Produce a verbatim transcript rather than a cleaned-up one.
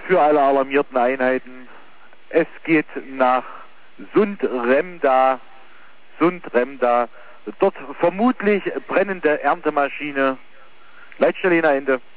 für alle alarmierten Einheiten. Es geht nach Sundremda, Sundremda. Dort vermutlich brennende Erntemaschine. Leitstelle Ende.